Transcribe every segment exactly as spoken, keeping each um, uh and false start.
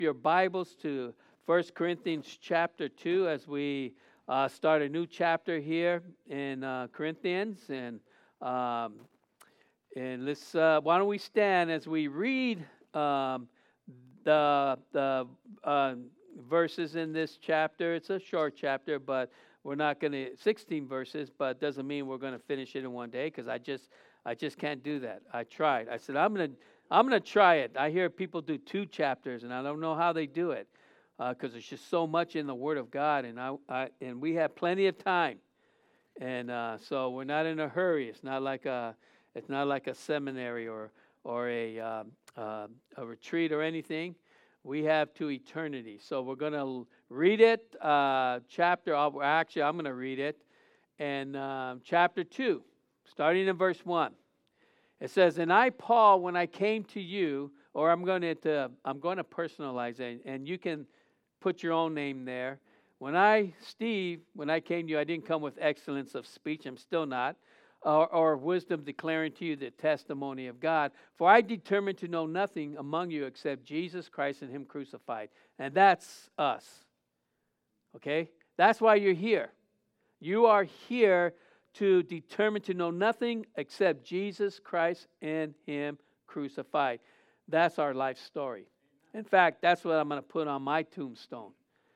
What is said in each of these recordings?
Your Bibles to First Corinthians chapter two as we uh, start a new chapter here in uh, Corinthians. And um, and let's uh, why don't we stand as we read um, the the uh, verses in this chapter. It's a short chapter, but we're not going to sixteen verses, but doesn't mean we're going to finish it in one day because I just I just can't do that. I tried. I said I'm going to. I'm going to try it. I hear people do two chapters, and I don't know how they do it because uh, there's just so much in the Word of God, and I, I and we have plenty of time, and uh, so we're not in a hurry. It's not like a it's not like a seminary or or a uh, uh, a retreat or anything. We have to eternity. So we're going to read it. Uh, chapter. I'll, actually, I'm going to read it, and uh, chapter two, starting in verse one. It says, "And I, Paul, when I came to you," or I'm going to, I'm going to personalize it, and you can put your own name there. When I, Steve, when I came to you, I didn't come with excellence of speech. I'm still not, or, or wisdom declaring to you the testimony of God. For I determined to know nothing among you except Jesus Christ and Him crucified, and that's us. Okay, that's why you're here. You are here to determine to know nothing except Jesus Christ and Him crucified. That's our life story. In fact, that's what I'm going to put on my tombstone.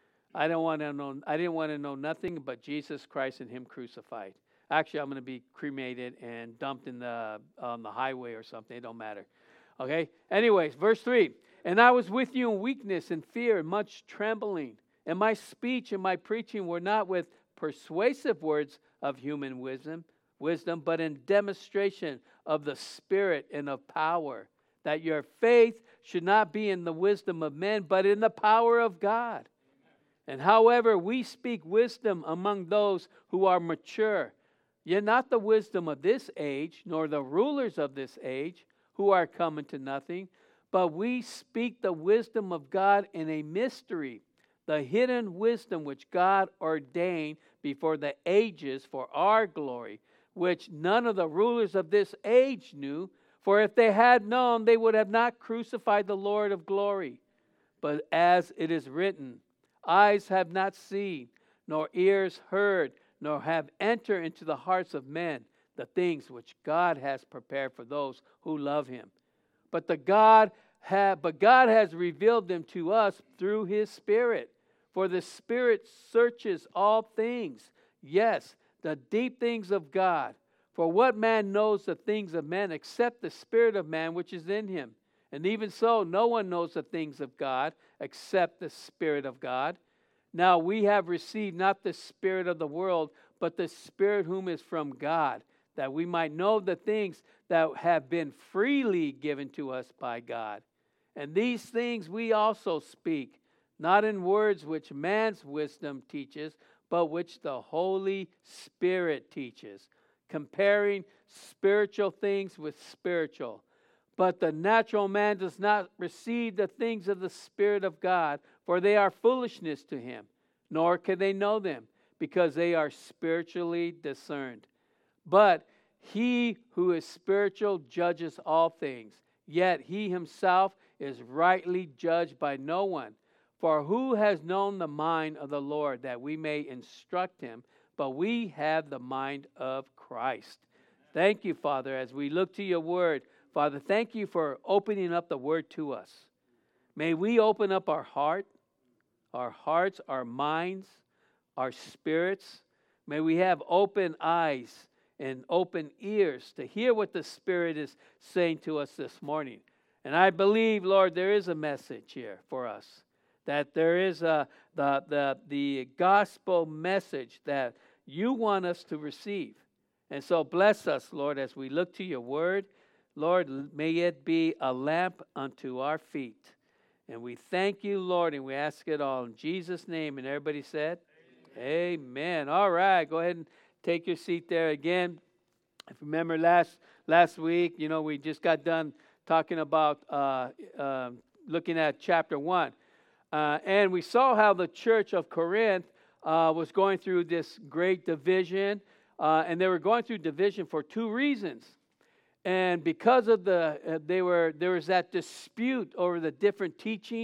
I don't want to know. I didn't want to know nothing but Jesus Christ and Him crucified. Actually, I'm going to be cremated and dumped in the on the highway or something. It don't matter. Okay. Anyways, verse three. "And I was with you in weakness and fear and much trembling. And my speech and my preaching were not with persuasive words of human wisdom, wisdom, but in demonstration of the Spirit and of power, that your faith should not be in the wisdom of men, but in the power of God. And however we speak wisdom among those who are mature, yet not the wisdom of this age, nor the rulers of this age, who are coming to nothing, but we speak the wisdom of God in a mystery, the hidden wisdom which God ordained before the ages for our glory, which none of the rulers of this age knew. For if they had known, they would have not crucified the Lord of glory. But as it is written, eyes have not seen, nor ears heard, nor have entered into the hearts of men the things which God has prepared for those who love Him. But the God ha- but God has revealed them to us through His Spirit. For the Spirit searches all things, yes, the deep things of God. For what man knows the things of men except the Spirit of man which is in him? And even so, no one knows the things of God except the Spirit of God. Now we have received not the spirit of the world, but the Spirit whom is from God, that we might know the things that have been freely given to us by God. And these things we also speak, not in words which man's wisdom teaches, but which the Holy Spirit teaches, comparing spiritual things with spiritual. But the natural man does not receive the things of the Spirit of God, for they are foolishness to him, nor can they know them, because they are spiritually discerned. But he who is spiritual judges all things, yet he himself is rightly judged by no one. For who has known the mind of the Lord, that we may instruct him? But we have the mind of Christ." Thank you, Father, as we look to your word. Father, thank you for opening up the word to us. May we open up our heart, our hearts, our minds, our spirits. May we have open eyes and open ears to hear what the Spirit is saying to us this morning. And I believe, Lord, there is a message here for us. That there is a, the, the, the gospel message that you want us to receive. And so bless us, Lord, as we look to your word. Lord, may it be a lamp unto our feet. And we thank you, Lord, and we ask it all in Jesus' name. And everybody said, Amen. Amen. All right, go ahead and take your seat there again. If you remember last, last week, you know, we just got done talking about uh, uh, looking at chapter one. Uh, and we saw how the church of Corinth uh, was going through this great division. Uh, and they were going through division for two reasons. And because of the, uh, they were there was that dispute over the different teachings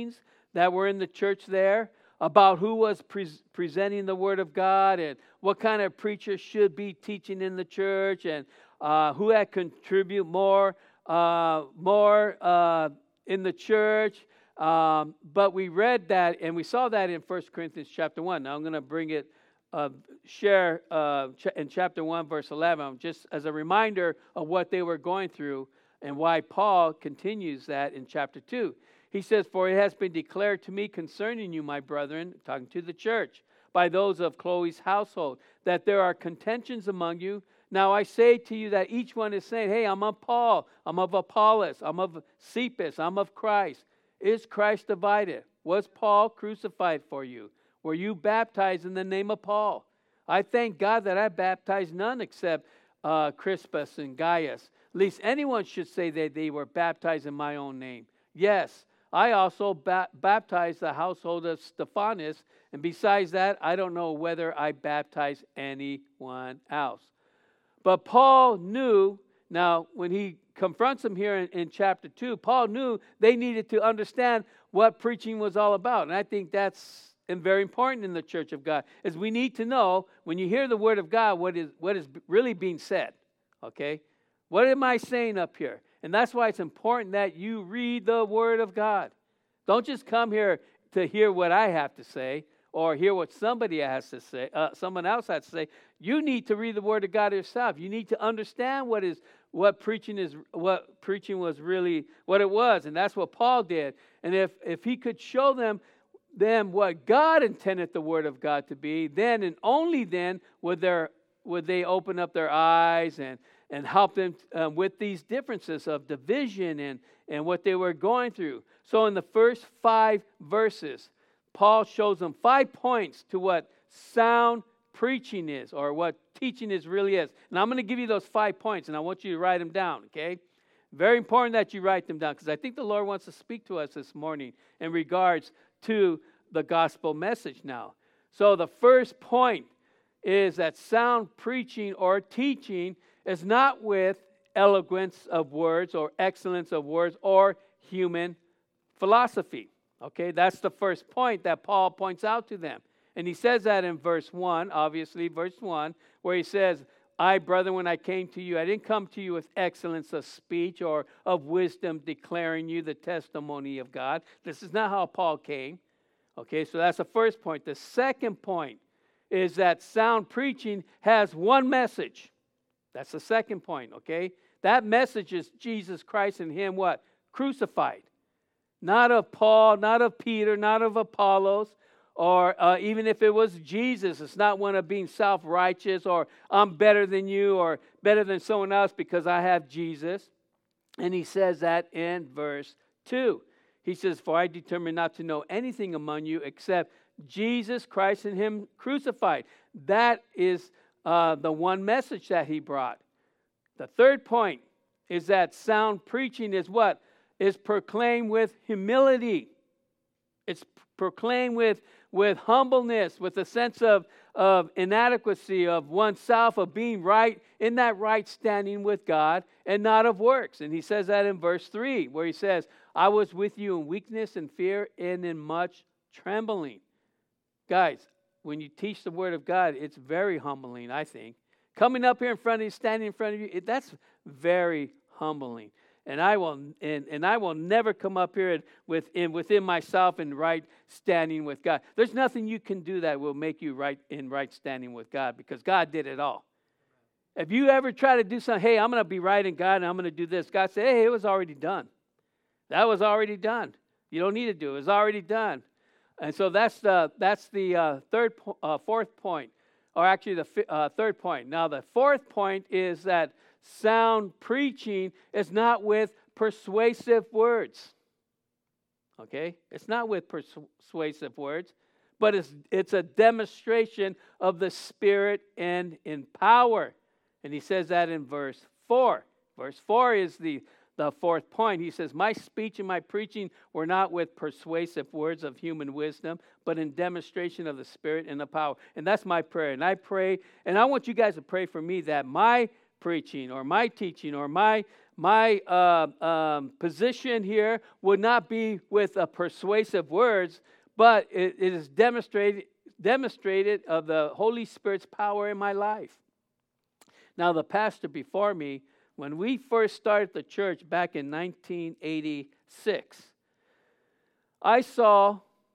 that were in the church there about who was pre- presenting the Word of God and what kind of preacher should be teaching in the church, and uh, who had contribute more, uh, more uh, in the church. Um, but we read that, and we saw that in First Corinthians chapter one. Now I'm going to bring it, uh, share uh, ch- in chapter one, verse eleven, just as a reminder of what they were going through and why Paul continues that in chapter two. He says, "For it has been declared to me concerning you, my brethren," talking to the church, "by those of Chloe's household, that there are contentions among you. Now I say to you that each one is saying, hey, I'm of Paul, I'm of Apollos, I'm of Cephas, I'm of Christ. Is Christ divided? Was Paul crucified for you? Were you baptized in the name of Paul? I thank God that I baptized none except uh, Crispus and Gaius. Least anyone should say that they were baptized in my own name. Yes, I also ba- baptized the household of Stephanas, and besides that, I don't know whether I baptized anyone else." But Paul knew, now when he confronts them here in, in chapter two, Paul knew they needed to understand what preaching was all about. And I think that's very important in the church of God, is we need to know, when you hear the word of God, what is what is really being said. Okay? What am I saying up here? And that's why it's important that you read the word of God. Don't just come here to hear what I have to say or hear what somebody has to say, uh, someone else has to say. You need to read the word of God yourself. You need to understand what is what preaching is, what preaching was really, what it was, and that's what Paul did. And if if he could show them them what God intended the word of God to be, then and only then would their would they open up their eyes and and help them uh, with these differences of division and and what they were going through. So in the first five verses, Paul shows them five points to what sound preaching is, or what teaching is really is. And I'm going to give you those five points, and I want you to write them down, okay? Very important that you write them down, because I think the Lord wants to speak to us this morning in regards to the gospel message now. So the first point is that sound preaching or teaching is not with eloquence of words or excellence of words or human philosophy. Okay, that's the first point that Paul points out to them. And he says that in verse one, obviously, verse one, where he says, "I, brother, when I came to you, I didn't come to you with excellence of speech or of wisdom, declaring you the testimony of God." This is not how Paul came. Okay, so that's the first point. The second point is that sound preaching has one message. That's the second point, okay? That message is Jesus Christ and Him what? Crucified. Not of Paul, not of Peter, not of Apollos, or uh, even if it was Jesus. It's not one of being self-righteous or I'm better than you or better than someone else because I have Jesus. And he says that in verse two. He says, "For I determined not to know anything among you except Jesus Christ and Him crucified." That is uh, the one message that he brought. The third point is that sound preaching is what? Is proclaimed with humility. It's proclaimed with, with humbleness, with a sense of, of inadequacy of oneself, of being right, in that right standing with God, and not of works. And he says that in verse three, where he says, "I was with you in weakness and fear and in much trembling." Guys, when you teach the word of God, it's very humbling, I think. Coming up here in front of you, standing in front of you, it, that's very humbling. And I will and, and I will never come up here within within myself in right standing with God. There's nothing you can do that will make you right in right standing with God, because God did it all. If you ever try to do something, hey, I'm going to be right in God and I'm going to do this, God said, hey, it was already done. That was already done. You don't need to do it. It was already done. And so that's the that's the uh, third uh, fourth point, or actually the uh, third point. Now the fourth point is that sound preaching is not with persuasive words. Okay? It's not with persuasive words, but it's it's a demonstration of the Spirit and in power. And he says that in verse four. Verse four is the, the fourth point. He says, "My speech and my preaching were not with persuasive words of human wisdom, but in demonstration of the Spirit and the power." And that's my prayer. And I pray, and I want you guys to pray for me, that my preaching or my teaching or my my uh, um, position here would not be with uh, persuasive words, but it, it is demonstrated demonstrated of the Holy Spirit's power in my life. Now, the pastor before me, when we first started the church back in nineteen eighty-six, I saw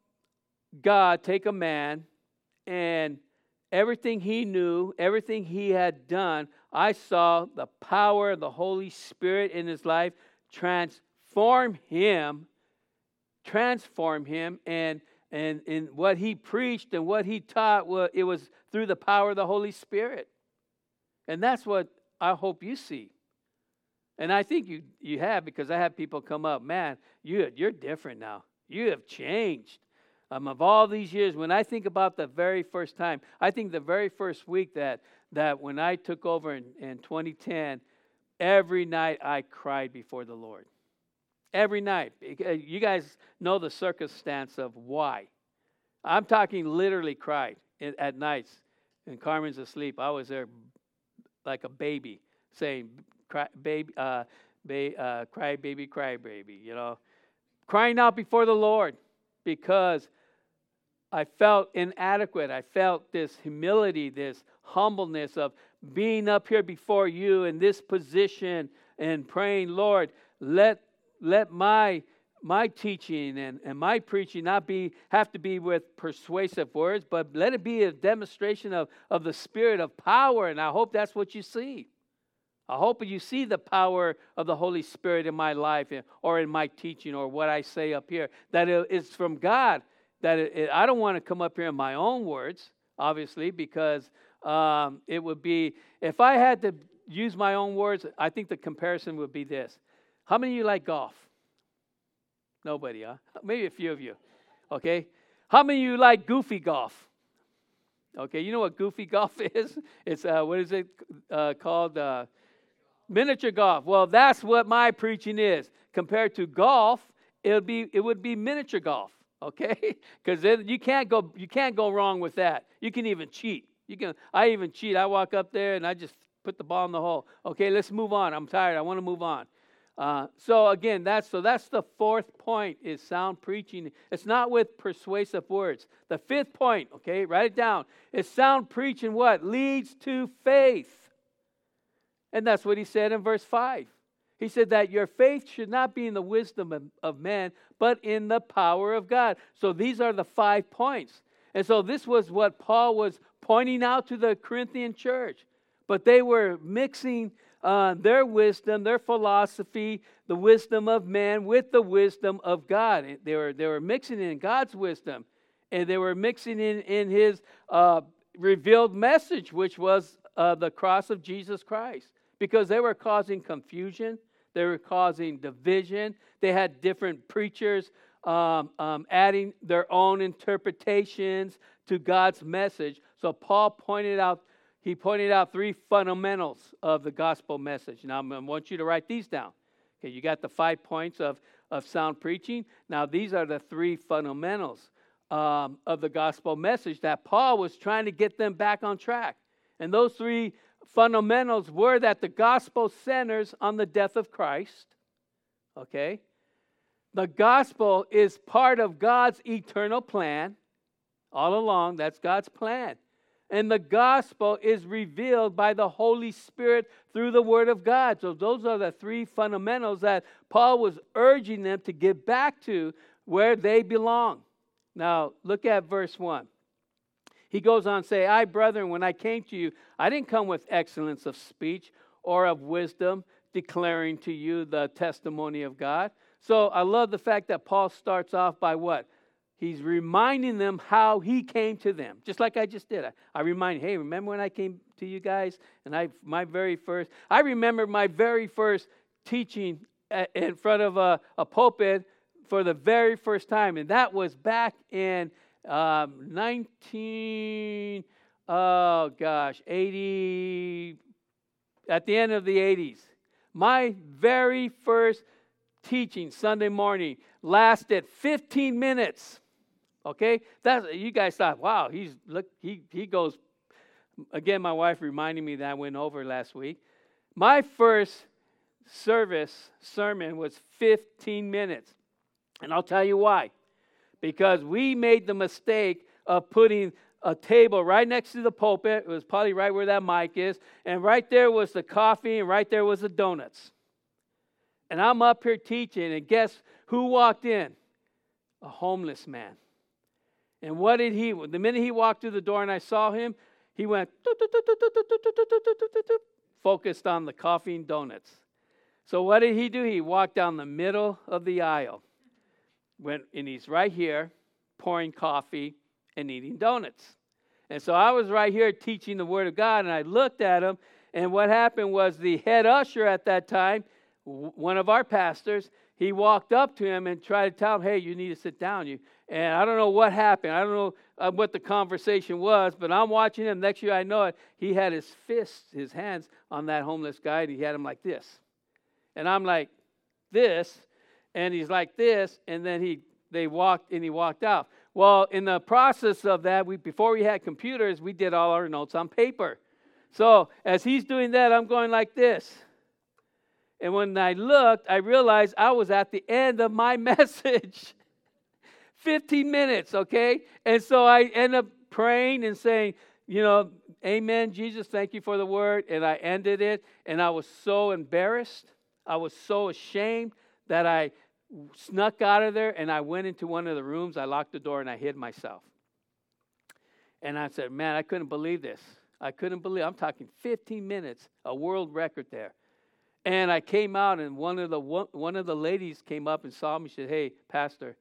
God take a man and everything he knew, everything he had done, I saw the power of the Holy Spirit in his life transform him, transform him, and and in what he preached and what he taught, well, it was through the power of the Holy Spirit. And that's what I hope you see. And I think you you have, because I have people come up, man, you, you're different now. You have changed. Um, of all these years, when I think about the very first time, I think the very first week that that when I took over in, in twenty ten, every night I cried before the Lord. Every night. You guys know the circumstance of why. I'm talking literally cried at nights. And Carmen's asleep. I was there like a baby saying, cry, baby, uh, ba- uh, cry baby, cry baby, you know. Crying out before the Lord because I felt inadequate. I felt this humility, this humbleness of being up here before you in this position and praying, Lord, let let my my teaching and, and my preaching not be have to be with persuasive words, but let it be a demonstration of, of the Spirit of power. And I hope that's what you see. I hope you see the power of the Holy Spirit in my life or in my teaching or what I say up here, that it is from God. That it, it, I don't want to come up here in my own words, obviously, because um, it would be, if I had to use my own words, I think the comparison would be this. How many of you like golf? Nobody, huh? Maybe a few of you, okay? How many of you like goofy golf? Okay, you know what goofy golf is? It's, uh, what is it uh, called? Uh, miniature golf. Well, that's what my preaching is. Compared to golf, it would be, it would be miniature golf. Okay, because you can't go you can't go wrong with that. You can even cheat. You can. I even cheat. I walk up there and I just put the ball in the hole. Okay, let's move on. I'm tired. I want to move on. Uh, so again, that's so that's the fourth point is sound preaching. It's not with persuasive words. The fifth point, okay, write it down. Is sound preaching what leads to faith, and that's what he said in verse five. He said that your faith should not be in the wisdom of, of man, but in the power of God. So these are the five points. And so this was what Paul was pointing out to the Corinthian church. But they were mixing uh, their wisdom, their philosophy, the wisdom of man with the wisdom of God. They were, they were mixing in God's wisdom. And they were mixing in, in his uh, revealed message, which was uh, the cross of Jesus Christ. Because they were causing confusion. They were causing division. They had different preachers um, um, adding their own interpretations to God's message. So Paul pointed out, he pointed out three fundamentals of the gospel message. Now I want you to write these down. Okay, you got the five points of, of sound preaching. Now these are the three fundamentals um, of the gospel message that Paul was trying to get them back on track. And those three fundamentals were that the gospel centers on the death of Christ. Okay? The gospel is part of God's eternal plan. All along, that's God's plan. And the gospel is revealed by the Holy Spirit through the Word of God. So those are the three fundamentals that Paul was urging them to get back to where they belong. Now, look at verse one. He goes on to say, I, brethren, when I came to you, I didn't come with excellence of speech or of wisdom, declaring to you the testimony of God. So I love the fact that Paul starts off by what? He's reminding them how he came to them, just like I just did. I, I remind, hey, remember when I came to you guys? And I, my very first, I remember my very first teaching at, in front of a, a pulpit for the very first time. And that was back in Um, nineteen, oh gosh, eighty, at the end of the eighties. My very first teaching Sunday morning lasted fifteen minutes. Okay, that's you guys thought, wow, he's look, he he goes. Again, my wife reminded me that I went over last week. My first service sermon was fifteen minutes. And I'll tell you why. Because we made the mistake of putting a table right next to the pulpit. It was probably right where that mic is. And right there was the coffee, and right there was the donuts. And I'm up here teaching, and guess who walked in? A homeless man. And what did he, the minute he walked through the door and I saw him, he went, focused on the coffee and donuts. So what did he do? He walked down the middle of the aisle. Went, and he's right here, pouring coffee and eating donuts. And so I was right here teaching the Word of God, and I looked at him, and what happened was the head usher at that time, one of our pastors, he walked up to him and tried to tell him, hey, you need to sit down. You And I don't know what happened. I don't know uh, what the conversation was, but I'm watching him. Next year I know it, he had his fists, his hands on that homeless guy, and he had him like this. And I'm like this, and he's like this, and then he they walked, and he walked out. Well, in the process of that, we before we had computers, we did all our notes on paper. So as he's doing that, I'm going like this. And when I looked, I realized I was at the end of my message. fifteen minutes, okay? And so I end up praying and saying, you know, amen, Jesus, thank you for the word. And I ended it, and I was so embarrassed. I was so ashamed that I snuck out of there, and I went into one of the rooms. I locked the door, and I hid myself. And I said, man, I couldn't believe this. I couldn't believe, I'm talking fifteen minutes, a world record there. And I came out, and one of the one of the ladies came up and saw me. She said, hey, Pastor,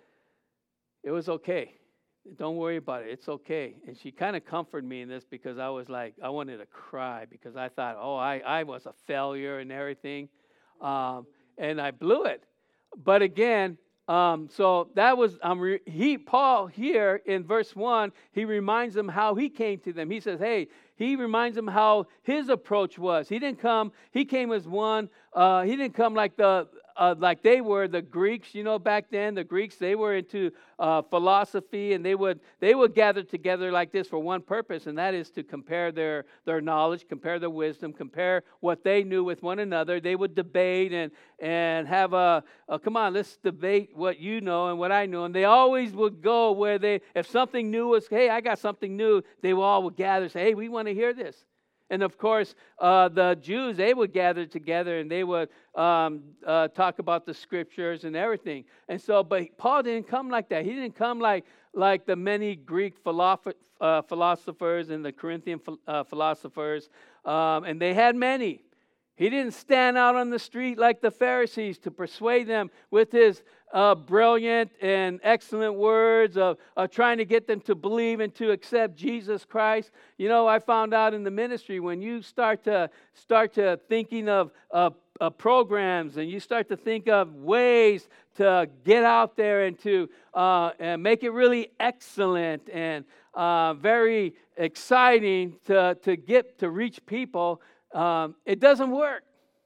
it was okay. Don't worry about it. It's okay. And she kind of comforted me in this because I was like, I wanted to cry because I thought, oh, I, I was a failure and everything. Um, and I blew it. But again, um, so that was, um, re- he, Paul here in verse one, he reminds them how he came to them. He says, hey, he reminds them how his approach was. He didn't come, he came as one, uh, he didn't come like the, Uh, like they were the Greeks, you know, back then. The Greeks, they were into uh, philosophy, and they would they would gather together like this for one purpose, and that is to compare their their knowledge, compare their wisdom, compare what they knew with one another. They would debate and and have a, a come on, let's debate what you know and what I know. And they always would go where they, if something new was, hey, I got something new, they all would gather and say, hey, we want to hear this. And of course, uh, the Jews, they would gather together and they would um, uh, talk about the scriptures and everything. And so, but Paul didn't come like that. He didn't come like like the many Greek philosoph- uh, philosophers and the Corinthian ph- uh, philosophers. Um, and they had many. He didn't stand out on the street like the Pharisees to persuade them with his uh, brilliant and excellent words of, of trying to get them to believe and to accept Jesus Christ. You know, I found out in the ministry when you start to start to thinking of uh, uh, programs and you start to think of ways to get out there and to uh, and make it really excellent and uh, very exciting to to get to reach people. Um, it doesn't work.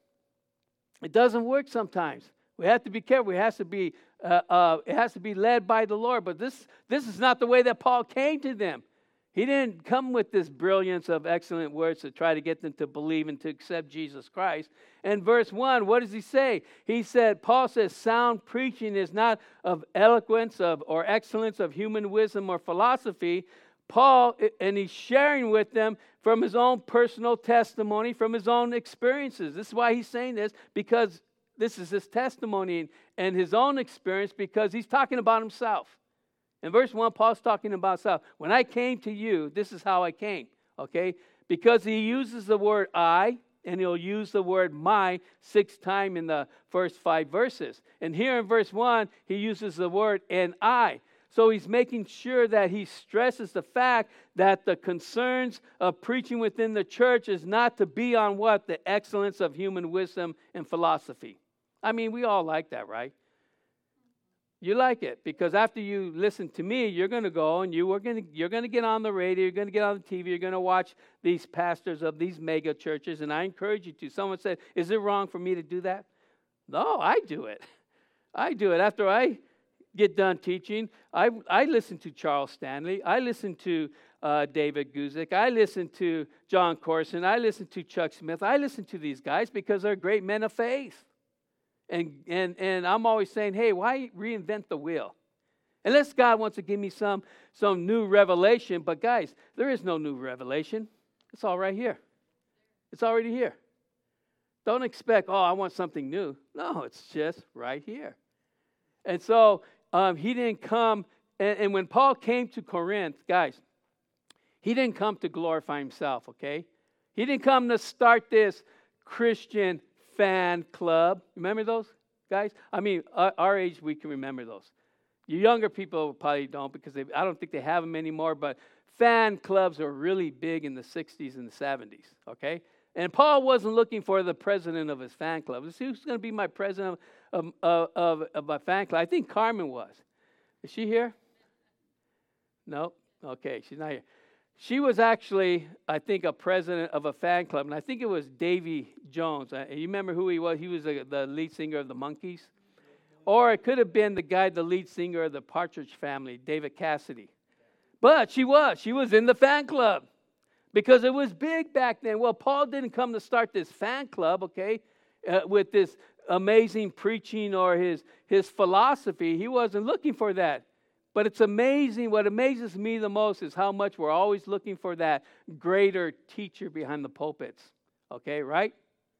It doesn't work sometimes. We have to be careful. It has to be uh, uh, it has to be led by the Lord. But this this is not the way that Paul came to them. He didn't come with this brilliance of excellent words to try to get them to believe and to accept Jesus Christ. And verse one, what does he say? He said, Paul says, sound preaching is not of eloquence of or excellence of human wisdom or philosophy. Paul, and he's sharing with them from his own personal testimony, from his own experiences. This is why he's saying this, because this is his testimony and his own experience, because he's talking about himself. In verse one, Paul's talking about himself. When I came to you, this is how I came, okay? Because he uses the word I, and he'll use the word my six times in the first five verses. And here in verse one, he uses the word and I. So he's making sure that he stresses the fact that the concerns of preaching within the church is not to be on what? The excellence of human wisdom and philosophy. I mean, we all like that, right? You like it because after you listen to me, you're going to go and you are going to you're going to get on the radio, you're going to get on the T V, you're going to watch these pastors of these mega churches, and I encourage you to. Someone said, "Is it wrong for me to do that?" No, I do it. I do it after I get done teaching. I I listen to Charles Stanley. I listen to uh, David Guzik. I listen to John Corson. I listen to Chuck Smith. I listen to these guys because they're great men of faith. And, and, and I'm always saying, hey, why reinvent the wheel? Unless God wants to give me some, some new revelation. But guys, there is no new revelation. It's all right here. It's already here. Don't expect, oh, I want something new. No, it's just right here. And so um, he didn't come, and, and when Paul came to Corinth, guys, he didn't come to glorify himself, okay? He didn't come to start this Christian fan club. Remember those guys? I mean, our, our age, we can remember those. You younger people probably don't because they, I don't think they have them anymore, but fan clubs were really big in the sixties and the seventies, okay? And Paul wasn't looking for the president of his fan club. Who's going to be my president of, of, of, of my fan club? I think Carmen was. Is she here? No? Okay, she's not here. She was actually, I think, a president of a fan club, and I think it was Davy Jones. Uh, you remember who he was? He was a, the lead singer of the Monkees. Or it could have been the guy, the lead singer of the Partridge Family, David Cassidy. But she was. She was in the fan club because it was big back then. Well, Paul didn't come to start this fan club, okay, uh, with this amazing preaching or his, his philosophy. He wasn't looking for that. But it's amazing. What amazes me the most is how much we're always looking for that greater teacher behind the pulpits. Okay, right?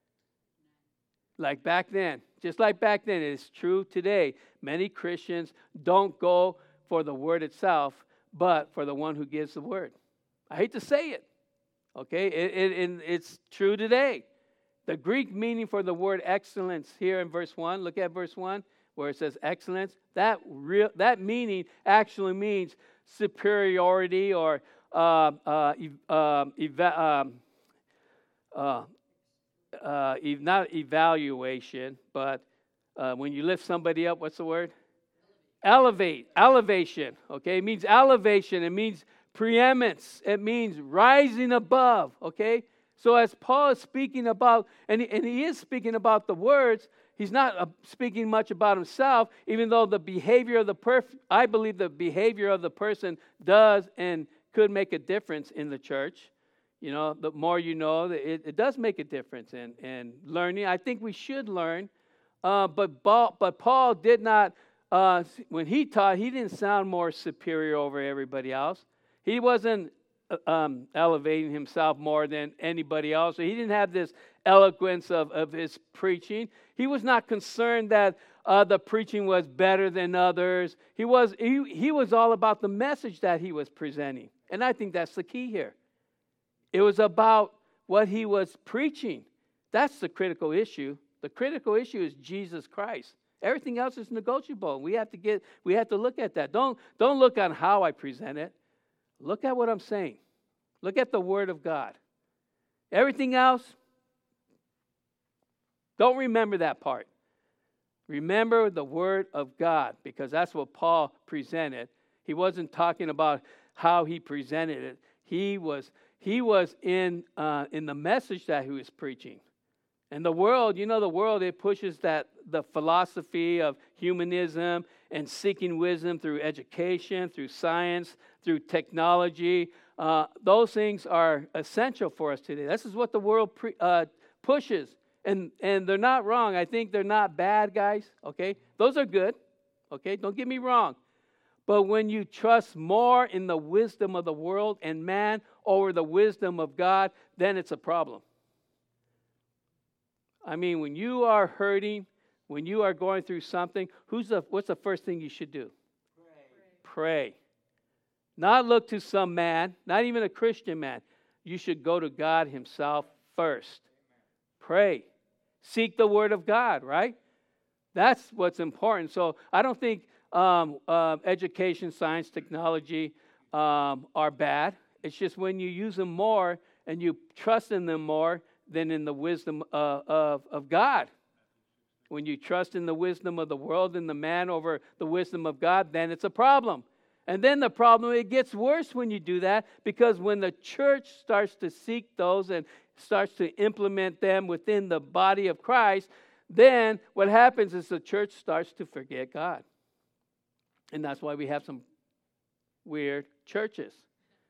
Like back then. Just like back then, it's true today. Many Christians don't go for the word itself, but for the one who gives the word. I hate to say it. Okay, it, it, it, it's true today. The Greek meaning for the word excellence here in verse one, look at verse one. Where it says excellence, that real that meaning actually means superiority or uh, uh, uh, eva- um, uh, uh, ev- not evaluation, but uh, when you lift somebody up, what's the word? Elevate, elevation. Okay, it means elevation. It means preeminence. It means rising above. Okay, so as Paul is speaking about, and he, and he is speaking about the words. He's not uh, speaking much about himself, even though the behavior of the person, I believe the behavior of the person does and could make a difference in the church. You know, the more you know, it, it does make a difference in, in learning. I think we should learn. Uh, but, Paul, but Paul did not, uh, when he taught, he didn't sound more superior over everybody else. He wasn't um, elevating himself more than anybody else. So he didn't have this eloquence of, of his preaching. He was not concerned that uh, the preaching was better than others. He was he, he was all about the message that he was presenting. And I think that's the key here. It was about what he was preaching. That's the critical issue. The critical issue is Jesus Christ. Everything else is negotiable. We have to get we have to look at that. Don't don't look on how I present it. Look at what I'm saying. Look at the Word of God. Everything else, don't remember that part. Remember the Word of God, because that's what Paul presented. He wasn't talking about how he presented it. He was he was in uh, in the message that he was preaching. And the world, you know, the world, it pushes that the philosophy of humanism and seeking wisdom through education, through science, through technology. Uh, those things are essential for us today. This is what the world pre, uh, pushes. And and they're not wrong. I think they're not bad, guys. Okay? Those are good. Okay? Don't get me wrong. But when you trust more in the wisdom of the world and man over the wisdom of God, then it's a problem. I mean, when you are hurting, when you are going through something, who's the what's the first thing you should do? Pray. Pray. Not look to some man, not even a Christian man. You should go to God himself first. Pray. Seek the Word of God, right? That's what's important. So I don't think um, uh, education, science, technology um, are bad. It's just when you use them more and you trust in them more than in the wisdom uh, of, of God. When you trust in the wisdom of the world and the man over the wisdom of God, then it's a problem. And then the problem, it gets worse when you do that, because when the church starts to seek those and starts to implement them within the body of Christ, then what happens is the church starts to forget God. And that's why we have some weird churches.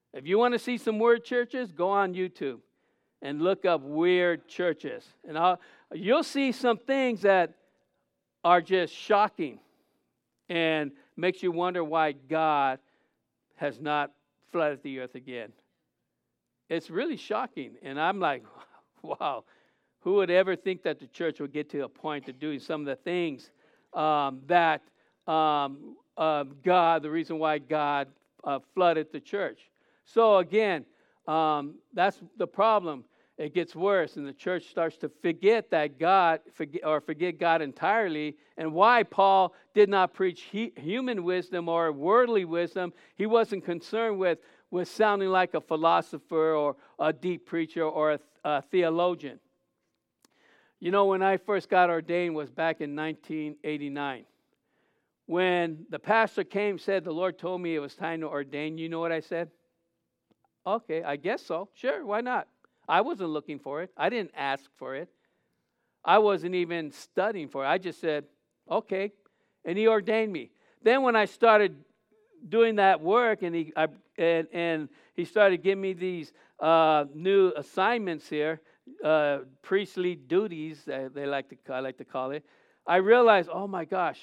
If you want to see some weird churches, go on YouTube and look up weird churches. And I'll, you'll see some things that are just shocking and makes you wonder why God has not flooded the earth again. It's really shocking. And I'm like, wow, who would ever think that the church would get to a point of doing some of the things um, that um, uh, God, the reason why God uh, flooded the church. So again, um, that's the problem. It gets worse, and the church starts to forget that God, forget, or forget God entirely, and why Paul did not preach he, human wisdom or worldly wisdom. He wasn't concerned with, with sounding like a philosopher or a deep preacher or a, a theologian. You know, when I first got ordained was back in nineteen eighty-nine. When the pastor came and said, the Lord told me it was time to ordain, you know what I said? Okay, I guess so. Sure, why not? I wasn't looking for it. I didn't ask for it. I wasn't even studying for it. I just said, okay. And he ordained me. Then when I started doing that work and he I, and, and he started giving me these uh, new assignments here, uh, priestly duties, uh, they like to I like to call it, I realized, oh my gosh,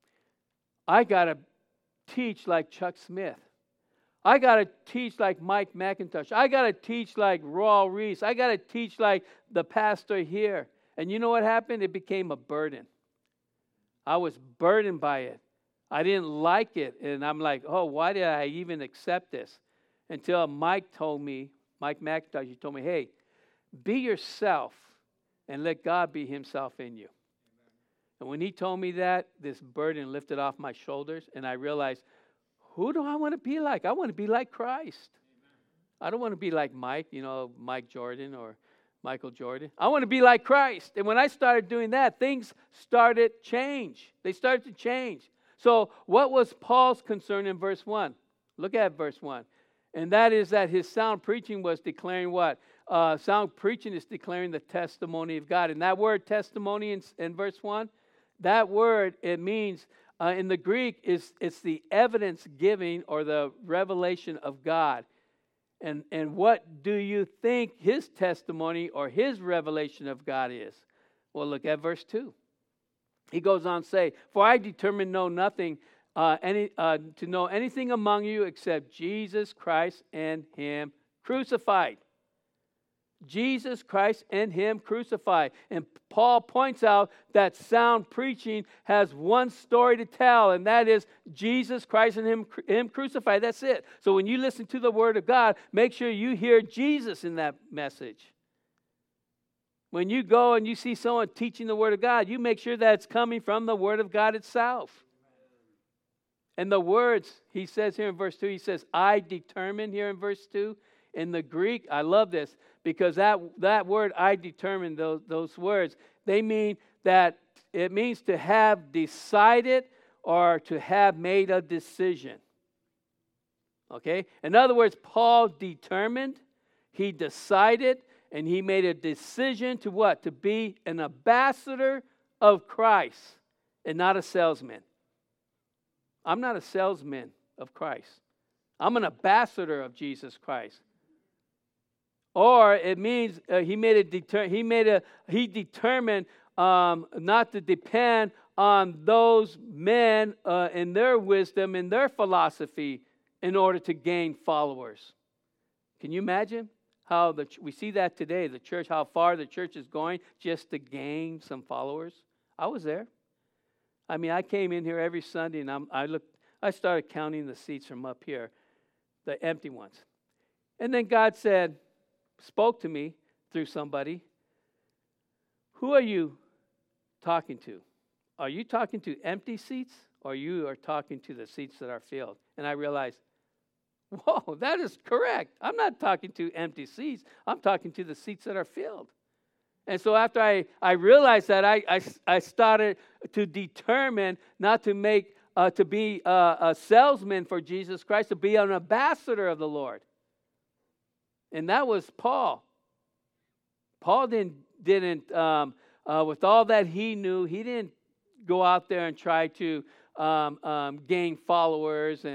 I got to teach like Chuck Smith. I got to teach like Mike McIntosh. I got to teach like Raul Reese. I got to teach like the pastor here. And you know what happened? It became a burden. I was burdened by it. I didn't like it. And I'm like, oh, why did I even accept this? Until Mike told me, Mike McIntosh, he told me, hey, be yourself and let God be himself in you. And when he told me that, this burden lifted off my shoulders, and I realized, who do I want to be like? I want to be like Christ. I don't want to be like Mike, you know, Mike Jordan or Michael Jordan. I want to be like Christ. And when I started doing that, things started change. They started to change. So what was Paul's concern in verse one? Look at verse one. And that is that his sound preaching was declaring what? Uh, sound preaching is declaring the testimony of God. And that word testimony in, in verse one, that word, it means, uh, in the Greek, is it's the evidence giving or the revelation of God. And, and what do you think his testimony or his revelation of God is? Well, look at verse two. He goes on to say, for I determined to know nothing, uh, any, uh, to know anything among you except Jesus Christ and him crucified. Jesus Christ and him crucified. And Paul points out that sound preaching has one story to tell, and that is Jesus Christ and him, him crucified. That's it. So when you listen to the word of God, make sure you hear Jesus in that message. When you go and you see someone teaching the word of God, you make sure that it's coming from the word of God itself. And the words, he says here in verse two, he says, I determine here in verse two. In the Greek, I love this, because that, that word, I determine, those, those words, they mean that it means to have decided or to have made a decision. Okay? In other words, Paul determined, he decided, and he made a decision to what? To be an ambassador of Christ and not a salesman. I'm not a salesman of Christ. I'm an ambassador of Jesus Christ. Or it means uh, he made a deter- he made a he determined um, not to depend on those men uh, in their wisdom and their philosophy in order to gain followers. Can you imagine how the we see that today? The church, how far the church is going just to gain some followers. I was there. I mean, I came in here every Sunday, and I'm, I looked. I started counting the seats from up here, the empty ones, and then God said. Spoke to me through somebody. Who are you talking to? Are you talking to empty seats, or you are talking to the seats that are filled? And I realized, whoa, that is correct. I'm not talking to empty seats. I'm talking to the seats that are filled. And so after I, I realized that, I, I, I started to determine not to make, uh, to be a, a salesman for Jesus Christ, to be an ambassador of the Lord. And that was Paul. Paul didn't, didn't um, uh, with all that he knew, he didn't go out there and try to um, um, gain followers and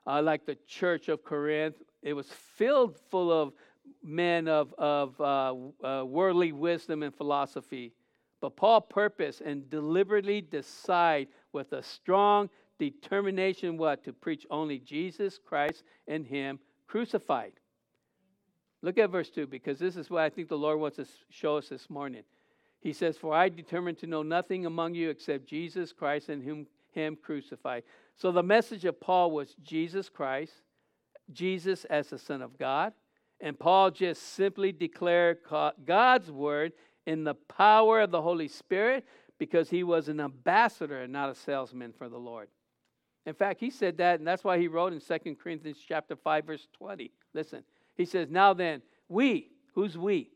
uh, like the church of Corinth. It was filled full of men of, of uh, uh, worldly wisdom and philosophy. But Paul purposed and deliberately decide with a strong determination what? To preach only Jesus Christ and Him crucified. Look at verse two, because this is what I think the Lord wants to show us this morning. He says, for I determined to know nothing among you except Jesus Christ and Him, him crucified. So the message of Paul was Jesus Christ, Jesus as the Son of God. And Paul just simply declared God's word in the power of the Holy Spirit because he was an ambassador and not a salesman for the Lord. In fact, he said that, and that's why he wrote in Second Corinthians chapter five, verse twenty. Listen, he says, now then, we, who's we?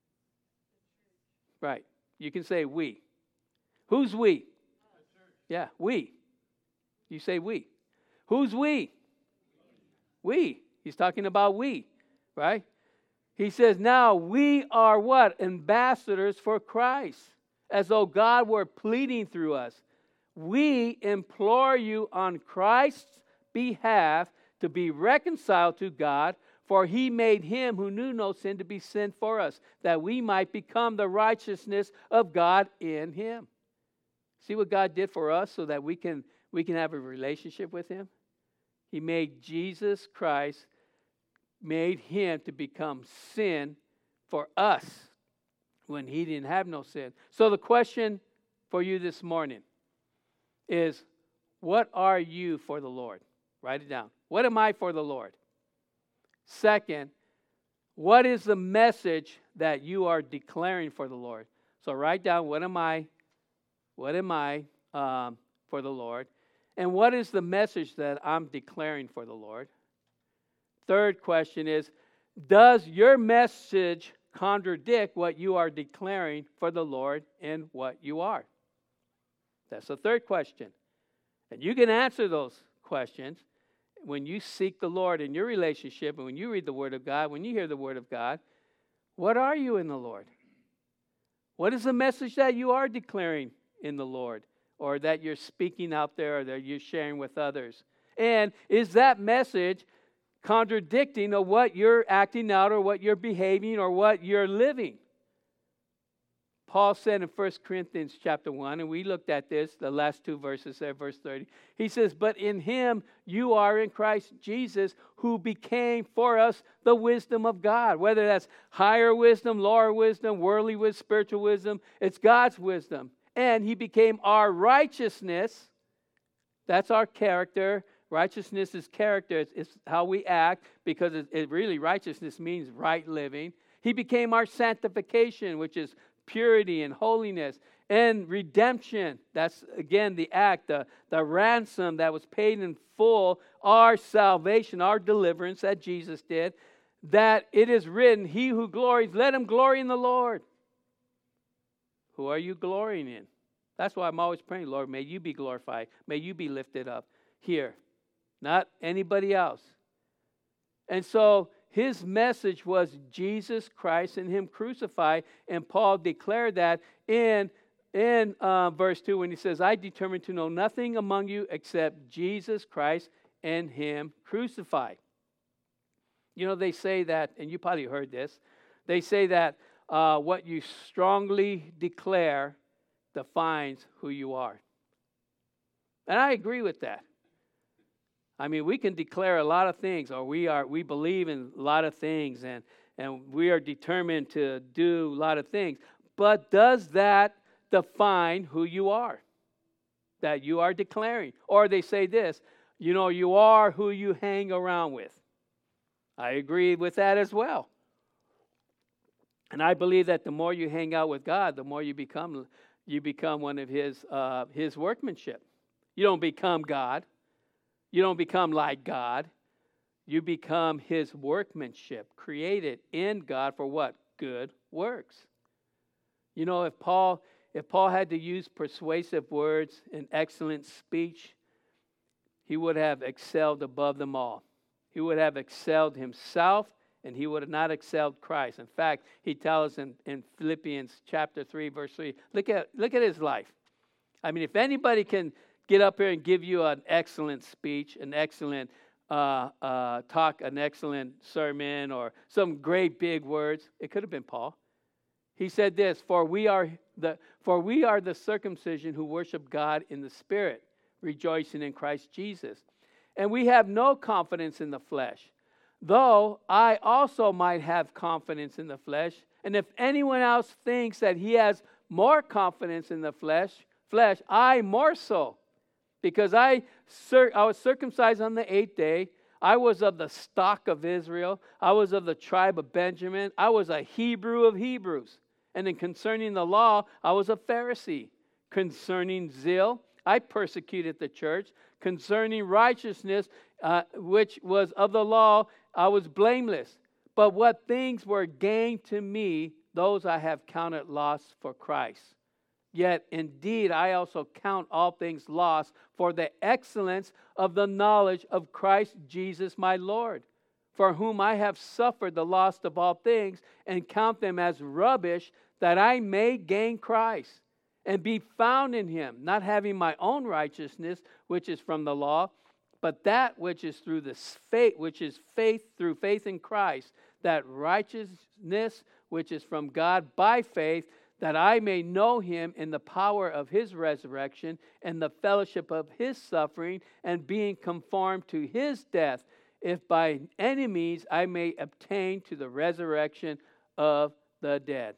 Right, you can say we. Who's we? Yeah, we. You say we. Who's we? We. He's talking about we, right? He says, now we are what? Ambassadors for Christ, as though God were pleading through us. We implore you on Christ's behalf to be reconciled to God, for He made Him who knew no sin to be sin for us, that we might become the righteousness of God in Him. See what God did for us so that we can, we can have a relationship with Him? He made Jesus Christ, made Him to become sin for us when He didn't have no sin. So the question for you this morning is, what are you for the Lord? Write it down. What am I for the Lord? Second, what is the message that you are declaring for the Lord? So write down, what am I? What am I um, for the Lord? And what is the message that I'm declaring for the Lord? Third question is, does your message contradict what you are declaring for the Lord and what you are? That's the third question. And you can answer those questions when you seek the Lord in your relationship, and when you read the Word of God, when you hear the Word of God. What are you in the Lord? What is the message that you are declaring in the Lord, or that you're speaking out there, or that you're sharing with others? And is that message contradicting of what you're acting out, or what you're behaving, or what you're living? Paul said in First Corinthians chapter one, and we looked at this, the last two verses there, verse thirty. He says, but in Him you are in Christ Jesus, who became for us the wisdom of God. Whether that's higher wisdom, lower wisdom, worldly wisdom, spiritual wisdom, it's God's wisdom. And He became our righteousness. That's our character. Righteousness is character. It's, it's how we act, because it, it really, righteousness means right living. He became our sanctification, which is purity and holiness, and redemption. That's, again, the act, the, the ransom that was paid in full, our salvation, our deliverance that Jesus did, that it is written, he who glories, let him glory in the Lord. Who are you glorying in? That's why I'm always praying, Lord, may you be glorified. May you be lifted up here, not anybody else. And so His message was Jesus Christ and Him crucified. And Paul declared that in, in uh, verse two when he says, I determined to know nothing among you except Jesus Christ and Him crucified. You know, they say that, and you probably heard this, they say that uh, what you strongly declare defines who you are. And I agree with that. I mean, we can declare a lot of things, or we are we believe in a lot of things, and, and we are determined to do a lot of things. But does that define who you are? That you are declaring? Or they say this, you know, you are who you hang around with. I agree with that as well. And I believe that the more you hang out with God, the more you become you become one of His uh, His workmanship. You don't become God. You don't become like God. You become His workmanship, created in God for what? Good works. You know, if Paul, if Paul had to use persuasive words and excellent speech, he would have excelled above them all. He would have excelled himself, and he would have not excelled Christ. In fact, he tells us in, in Philippians chapter three, verse three, look at, look at his life. I mean, if anybody can get up here and give you an excellent speech, an excellent uh, uh, talk an excellent sermon or some great big words. It could have been Paul. He said this, for we are the for we are the circumcision who worship God in the Spirit, rejoicing in Christ Jesus. And we have no confidence in the flesh, though I also might have confidence in the flesh. And if anyone else thinks that he has more confidence in the flesh, flesh, I more so. Because I, cir- I was circumcised on the eighth day. I was of the stock of Israel. I was of the tribe of Benjamin. I was a Hebrew of Hebrews. And in concerning the law, I was a Pharisee. Concerning zeal, I persecuted the church. Concerning righteousness, uh, which was of the law, I was blameless. But what things were gained to me, those I have counted loss for Christ. Yet indeed I also count all things lost for the excellence of the knowledge of Christ Jesus my Lord, for whom I have suffered the loss of all things, and count them as rubbish, that I may gain Christ, and be found in him, not having my own righteousness, which is from the law, but that which is through the faith, which is faith through faith in Christ, that righteousness which is from God by faith, that I may know him in the power of his resurrection and the fellowship of his suffering, and being conformed to his death, if by any means I may obtain to the resurrection of the dead.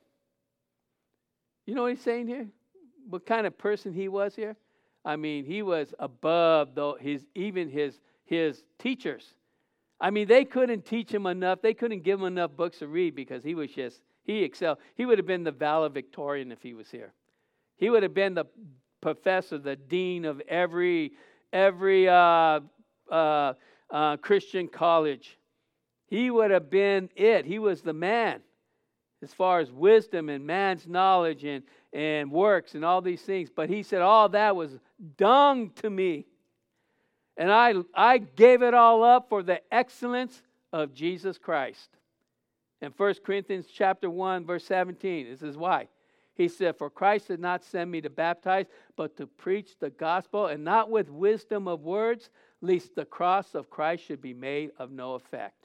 You know what he's saying here? What kind of person he was here? I mean, he was above though his even his his teachers. I mean, they couldn't teach him enough. They couldn't give him enough books to read because he was just He excelled. He would have been the valedictorian if he was here. He would have been the professor, the dean of every every uh, uh, uh, Christian college. He would have been it. He was the man as far as wisdom and man's knowledge and, and works and all these things. But he said, all that was dung to me. And I, I gave it all up for the excellence of Jesus Christ. In First Corinthians chapter one, verse seventeen, this is why. He said, for Christ did not send me to baptize, but to preach the gospel, and not with wisdom of words, lest the cross of Christ should be made of no effect.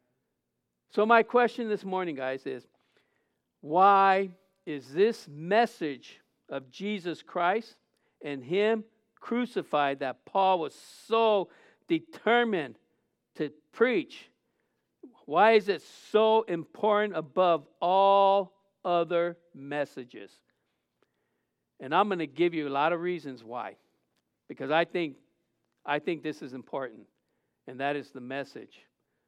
So my question this morning, guys, is why is this message of Jesus Christ and him crucified that Paul was so determined to preach, why is it so important above all other messages? And I'm going to give you a lot of reasons why. Because I think, I think this is important. And that is the message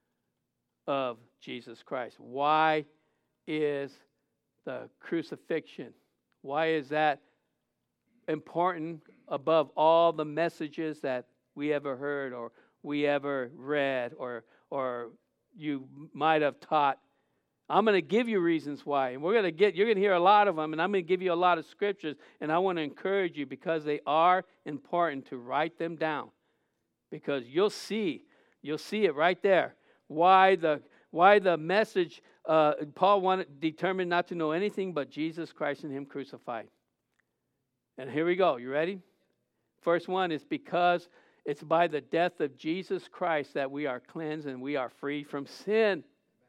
of Jesus Christ. Why is the crucifixion, why is that important above all the messages that we ever heard or we ever read or or you might have taught? I'm going to give you reasons why. And we're going to get, you're going to hear a lot of them, and I'm going to give you a lot of scriptures, and I want to encourage you because they are important to write them down. Because you'll see, you'll see it right there. Why the why the message, uh, Paul wanted, determined not to know anything but Jesus Christ and him crucified. And here we go. You ready? First one is because it's by the death of Jesus Christ that we are cleansed and we are free from sin.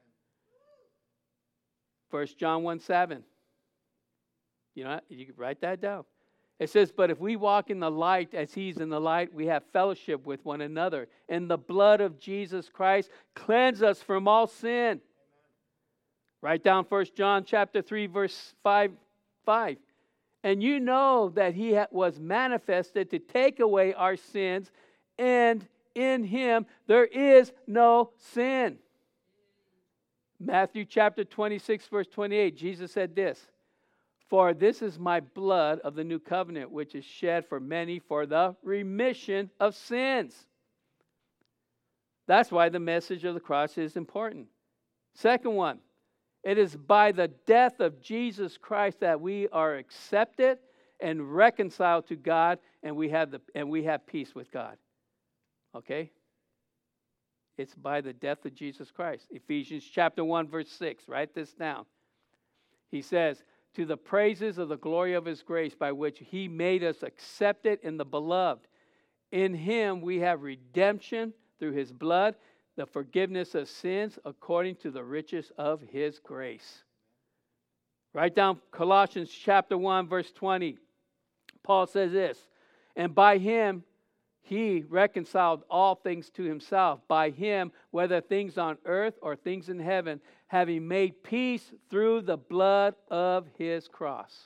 First John one seven. You know, you can write that down. It says, but if we walk in the light as he's in the light, we have fellowship with one another. And the blood of Jesus Christ cleanse us from all sin. Amen. Write down First John chapter three, verse five, five. And you know that he was manifested to take away our sins, and in him there is no sin. Matthew chapter twenty-six, verse twenty-eight, Jesus said this, for this is my blood of the new covenant, which is shed for many for the remission of sins. That's why the message of the cross is important. Second one, it is by the death of Jesus Christ that we are accepted and reconciled to God, and we have the and we have peace with God. Okay? It's by the death of Jesus Christ. Ephesians chapter one, verse six. Write this down. He says, to the praises of the glory of his grace, by which he made us accepted in the beloved. In him we have redemption through his blood, the forgiveness of sins according to the riches of his grace. Write down Colossians chapter one, verse twenty. Paul says this, and by him he reconciled all things to himself. By him, whether things on earth or things in heaven, having made peace through the blood of his cross.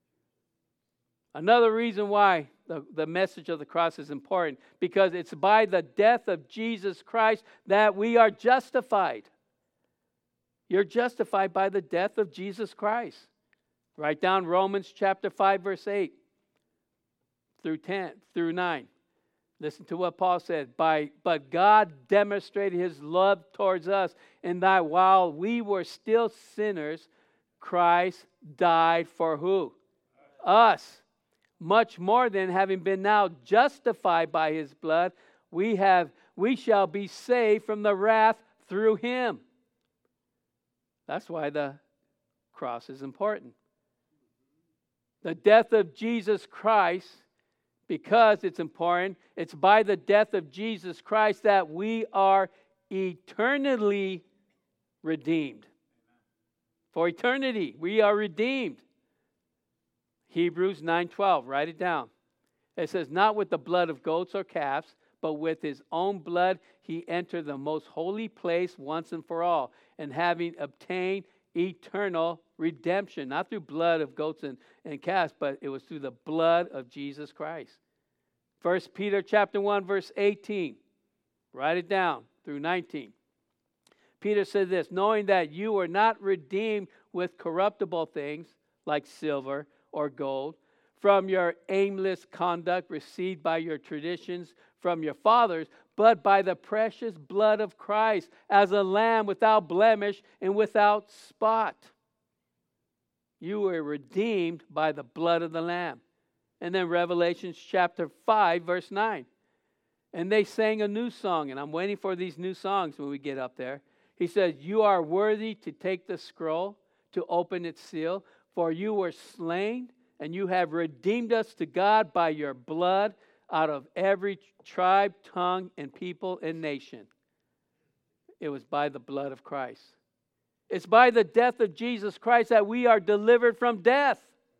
Another reason why the, the message of the cross is important, because it's by the death of Jesus Christ that we are justified. You're justified by the death of Jesus Christ. Write down Romans chapter five, verse eight through ten, through nine. Listen to what Paul said. By, but God demonstrated his love towards us in that while we were still sinners, Christ died for who? Us. Much more than having been now justified by his blood, we have we shall be saved from the wrath through him. That's why the cross is important. The death of Jesus Christ, because it's important, it's by the death of Jesus Christ that we are eternally redeemed. For eternity, we are redeemed. Hebrews nine twelve, write it down. It says, not with the blood of goats or calves, but with his own blood he entered the most holy place once and for all, and having obtained eternal redemption, not through blood of goats and, and calves, but it was through the blood of Jesus Christ. First Peter chapter one, verse eighteen. Write it down through nineteen. Peter said this, knowing that you were not redeemed with corruptible things like silver or gold from your aimless conduct received by your traditions from your fathers, but by the precious blood of Christ as a lamb without blemish and without spot. You were redeemed by the blood of the Lamb. And then Revelation chapter five, verse nine. And they sang a new song, and I'm waiting for these new songs when we get up there. He says, you are worthy to take the scroll, to open its seal, for you were slain, and you have redeemed us to God by your blood out of every tribe, tongue, and people and nation. It was by the blood of Christ. It's by the death of Jesus Christ that we are delivered from death.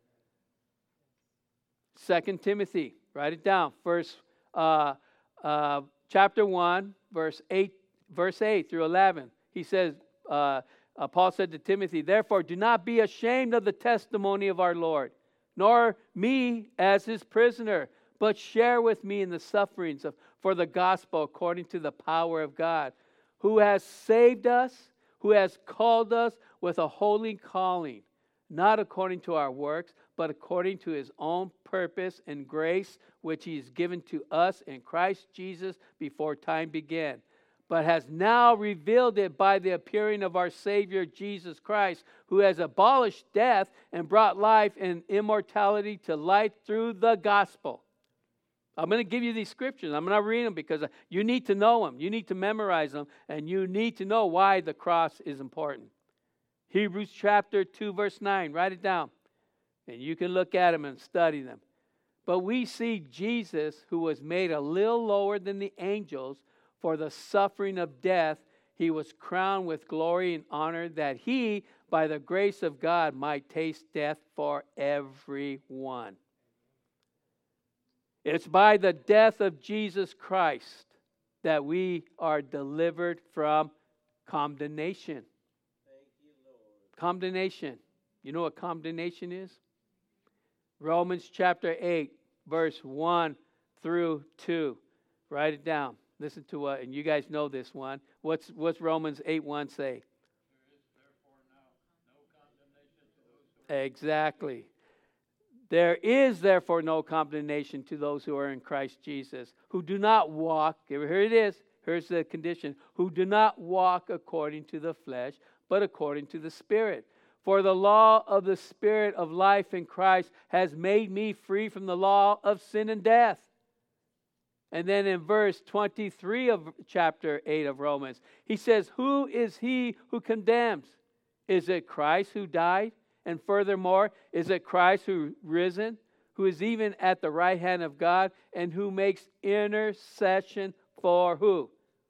Second Timothy, write it down. First, uh, uh, chapter one, verse eight, verse eight through eleven. He says, uh, uh, Paul said to Timothy, therefore do not be ashamed of the testimony of our Lord, nor me as his prisoner, but share with me in the sufferings of for the gospel according to the power of God, who has saved us, who has called us with a holy calling, not according to our works, but according to his own purpose and grace, which he has given to us in Christ Jesus before time began, but has now revealed it by the appearing of our Savior Jesus Christ, who has abolished death and brought life and immortality to light through the gospel. I'm going to give you these scriptures. I'm going to read them because you need to know them. You need to memorize them, and you need to know why the cross is important. Hebrews chapter two, verse nine. Write it down. And you can look at them and study them. But we see Jesus, who was made a little lower than the angels for the suffering of death, he was crowned with glory and honor, that he, by the grace of God, might taste death for everyone. It's by the death of Jesus Christ that we are delivered from condemnation. Thank you, Lord. Condemnation. You know what condemnation is? Romans chapter eight, verse one through two. Write it down. Listen to what, and you guys know this one. What's what's Romans eight one say? There is therefore now no condemnation to those who are Exactly. There is therefore no condemnation to those who are in Christ Jesus, who do not walk, here it is, here's the condition, who do not walk according to the flesh, but according to the Spirit. For the law of the Spirit of life in Christ has made me free from the law of sin and death. And then in verse twenty-three of chapter eight of Romans, he says, who is he who condemns? Is it Christ who died? And furthermore, is it Christ who risen, who is even at the right hand of God, and who makes intercession for who?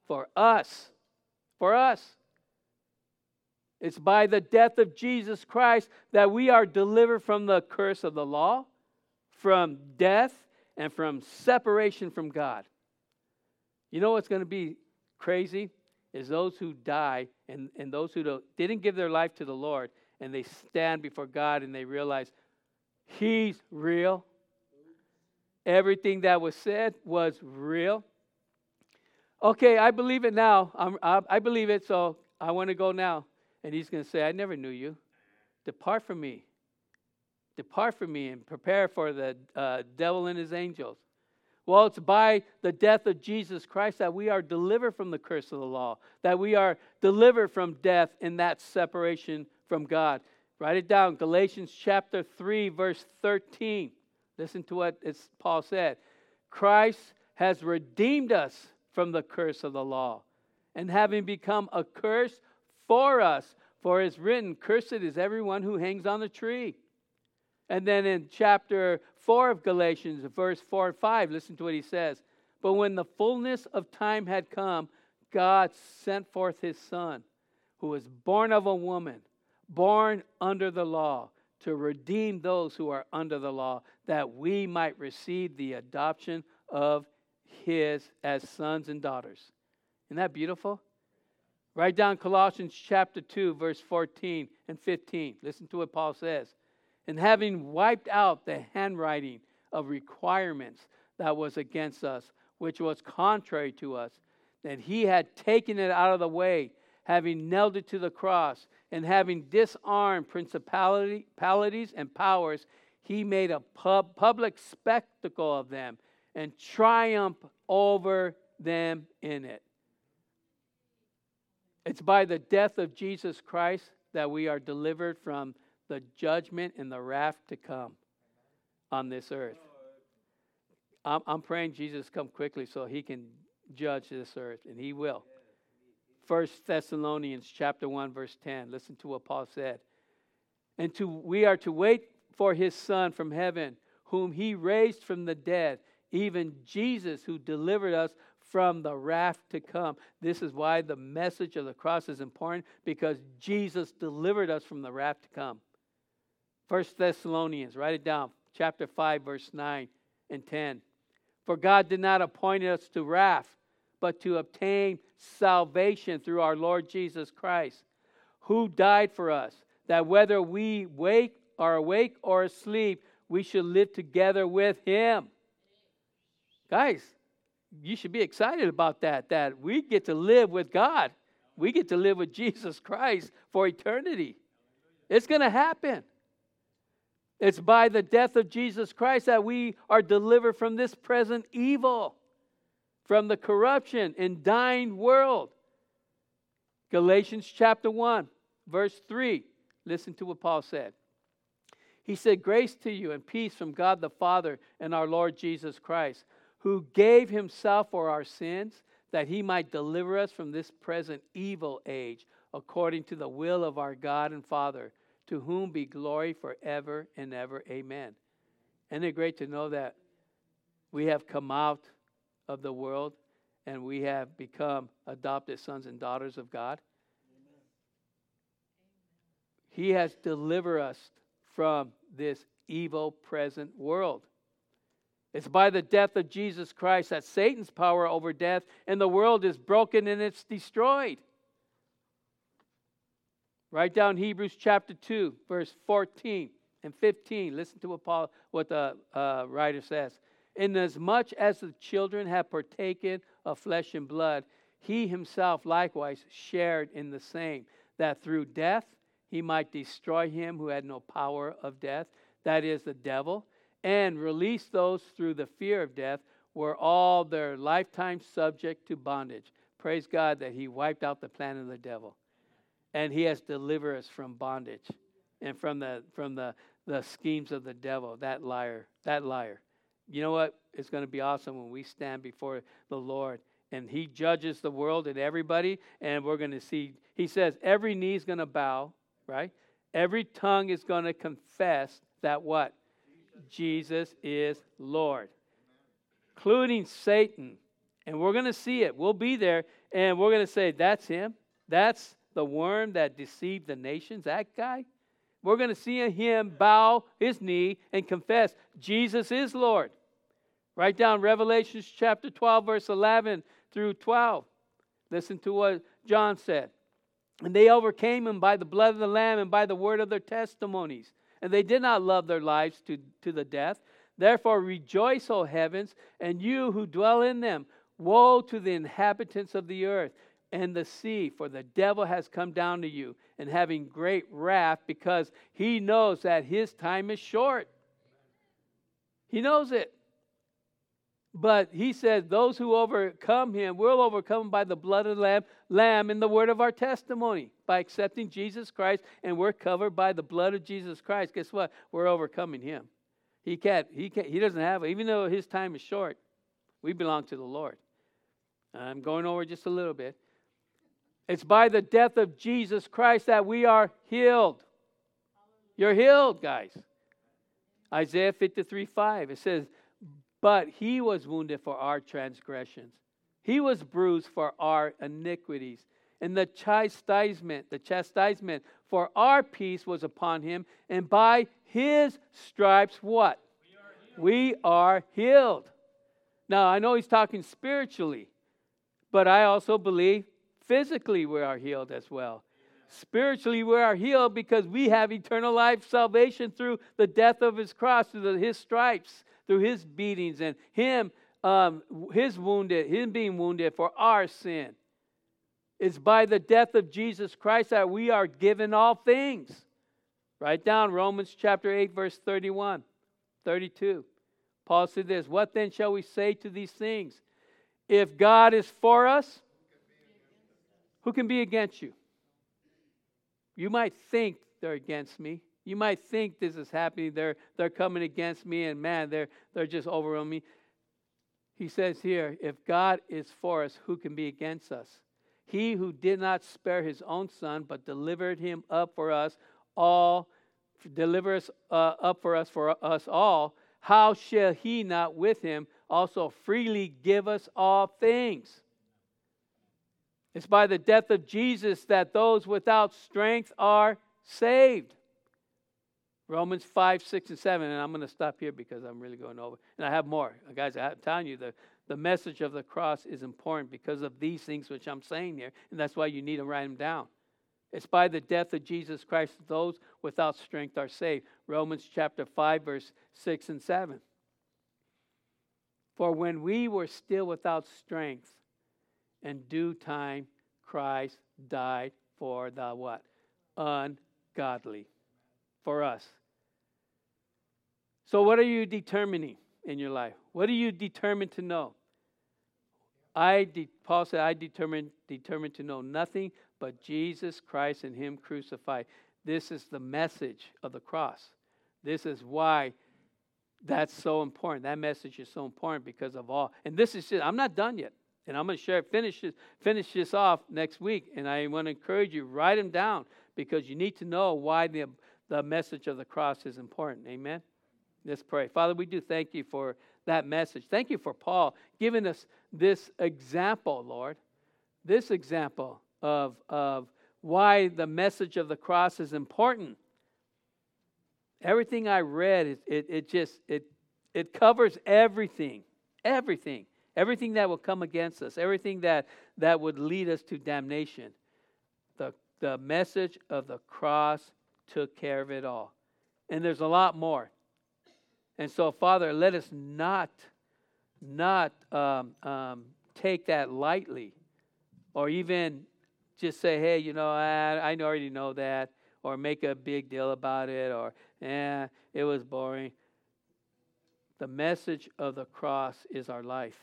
For us. For us. It's by the death of Jesus Christ that we are delivered from the curse of the law, from death, and from separation from God. You know what's going to be crazy? Is those who die and, and those who don't, didn't give their life to the Lord, and they stand before God and they realize He's real. Everything that was said was real. Okay, I believe it now. I'm, I, I believe it, so I want to go now. And He's going to say, I never knew you. Depart from me. Depart from me and prepare for the uh, devil and his angels. Well, it's by the death of Jesus Christ that we are delivered from the curse of the law, that we are delivered from death in that separation from God. Write it down, Galatians chapter three, verse thirteen. Listen to what it's, Paul said. Christ has redeemed us from the curse of the law, and having become a curse for us, for it is written, cursed is everyone who hangs on the tree. And then in chapter four of Galatians, verse four and five, listen to what he says. But when the fullness of time had come, God sent forth His Son, who was born of a woman, born under the law, to redeem those who are under the law, that we might receive the adoption of His as sons and daughters. Isn't that beautiful? Write down Colossians chapter two, verse fourteen and fifteen. Listen to what Paul says. And having wiped out the handwriting of requirements that was against us, which was contrary to us, that He had taken it out of the way, having nailed it to the cross, and having disarmed principalities and powers, He made a pub, public spectacle of them and triumphed over them in it. It's by the death of Jesus Christ that we are delivered from the judgment and the wrath to come on this earth. I'm, I'm praying Jesus come quickly so He can judge this earth, and He will. First Thessalonians chapter one, verse ten. Listen to what Paul said. And to we are to wait for His Son from heaven, whom He raised from the dead, even Jesus, who delivered us from the wrath to come. This is why the message of the cross is important, because Jesus delivered us from the wrath to come. First Thessalonians, write it down, chapter five, verse nine and ten. For God did not appoint us to wrath, but to obtain salvation through our Lord Jesus Christ, who died for us, that whether we wake are awake or asleep, we should live together with Him. Guys, you should be excited about that, that we get to live with God. We get to live with Jesus Christ for eternity. It's going to happen. It's by the death of Jesus Christ that we are delivered from this present evil, from the corruption and dying world. Galatians chapter one, verse three. Listen to what Paul said. He said, grace to you and peace from God the Father and our Lord Jesus Christ, who gave Himself for our sins, that He might deliver us from this present evil age, according to the will of our God and Father, to whom be glory forever and ever. Amen. Isn't it great to know that we have come out of the world and we have become adopted sons and daughters of God? Amen. He has delivered us from this evil present world. It's by the death of Jesus Christ that Satan's power over death and the world is broken and it's destroyed. Write down Hebrews chapter two, verse fourteen and fifteen. Listen to what Paul, what the uh, writer says. Inasmuch as the children have partaken of flesh and blood, He Himself likewise shared in the same, that through death He might destroy him who had no power of death, that is, the devil, and release those through the fear of death, were all their lifetime subject to bondage. Praise God that He wiped out the plan of the devil. And He has delivered us from bondage and from the from the, the schemes of the devil, that liar, that liar. You know what? It's going to be awesome when we stand before the Lord and He judges the world and everybody, and we're going to see, He says, every knee is going to bow, right? Every tongue is going to confess that what? Jesus, Jesus is Lord. Including Satan. And we're going to see it. We'll be there. And we're going to say, that's him. That's the worm that deceived the nations, that guy. We're going to see him bow his knee and confess Jesus is Lord. Write down Revelation chapter twelve, verse eleven through twelve. Listen to what John said. And they overcame him by the blood of the Lamb and by the word of their testimonies. And they did not love their lives to, to the death. Therefore rejoice, O heavens, and you who dwell in them. Woe to the inhabitants of the earth and the sea, for the devil has come down to you, and having great wrath, because he knows that his time is short. He knows it. But he says those who overcome him will overcome by the blood of the Lamb, Lamb and the word of our testimony, by accepting Jesus Christ, and we're covered by the blood of Jesus Christ. Guess what? We're overcoming him. He can't, he can't, he doesn't have it. Even though his time is short, we belong to the Lord. I'm going over just a little bit. It's by the death of Jesus Christ that we are healed. You're healed, guys. Isaiah fifty-three five. It says, but he was wounded for our transgressions. He was bruised for our iniquities. And the chastisement, the chastisement for our peace was upon him. And by his stripes, what? We are healed. We are healed. Now, I know he's talking spiritually, but I also believe physically we are healed as well. Spiritually we are healed because we have eternal life salvation through the death of his cross, through the, his stripes, through his beatings, and him, um, his wounded, him being wounded for our sin. It's by the death of Jesus Christ that we are given all things. Write down Romans chapter eight, verse thirty-one, thirty-two. Paul said this, what then shall we say to these things? If God is for us, who can be against you? You might think they're against me. You might think this is happening. They're, they're coming against me, and man, they're, they're just overwhelming me. He says here, if God is for us, who can be against us? He who did not spare his own son, but delivered him up for us all, deliver us uh, up for us, for us all, how shall he not with him also freely give us all things? It's by the death of Jesus that those without strength are saved. Romans five, six, and seven. And I'm going to stop here because I'm really going over. And I have more. Guys, I'm telling you, the, the message of the cross is important because of these things which I'm saying here. And that's why you need to write them down. It's by the death of Jesus Christ that those without strength are saved. Romans chapter five, verse six and seven. For when we were still without strength, in due time, Christ died for the what? Ungodly. For us. So what are you determining in your life? What are you determined to know? I de- Paul said, I determined, determined to know nothing but Jesus Christ and him crucified. This is the message of the cross. This is why that's so important. That message is so important because of all. And this is just, I'm not done yet. And I'm going to share, finish this, finish this off next week. And I want to encourage you, write them down because you need to know why the, the message of the cross is important. Amen? Let's pray. Father, we do thank you for that message. Thank you for Paul giving us this example, Lord. This example of, of why the message of the cross is important. Everything I read, it, it, it just, it, it covers everything. Everything. Everything that will come against us, everything that, that would lead us to damnation. The, the message of the cross took care of it all. And there's a lot more. And so, Father, let us not, not um, um, take that lightly or even just say, hey, you know, I, I already know that, or make a big deal about it, or, eh, it was boring. The message of the cross is our life.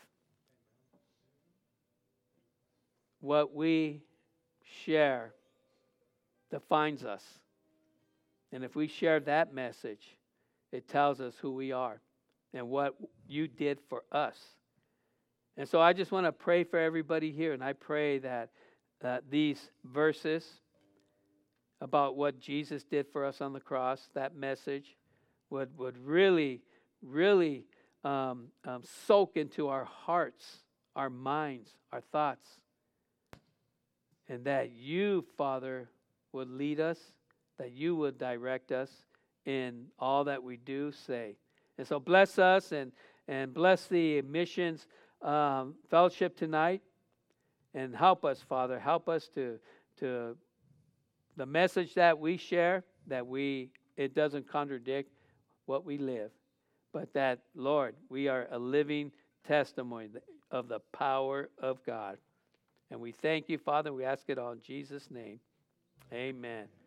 What we share defines us. And if we share that message, it tells us who we are and what you did for us. And so I just want to pray for everybody here. And I pray that uh, these verses about what Jesus did for us on the cross, that message, would, would really, really um, um, soak into our hearts, our minds, our thoughts. and that you, Father, would lead us, that you would direct us in all that we do, say. And so bless us and, and bless the missions um, fellowship tonight, and help us, Father. Help us to, to the message that we share, that we it doesn't contradict what we live, but that, Lord, we are a living testimony of the power of God. And we thank you, Father. We ask it all in Jesus' name. Amen.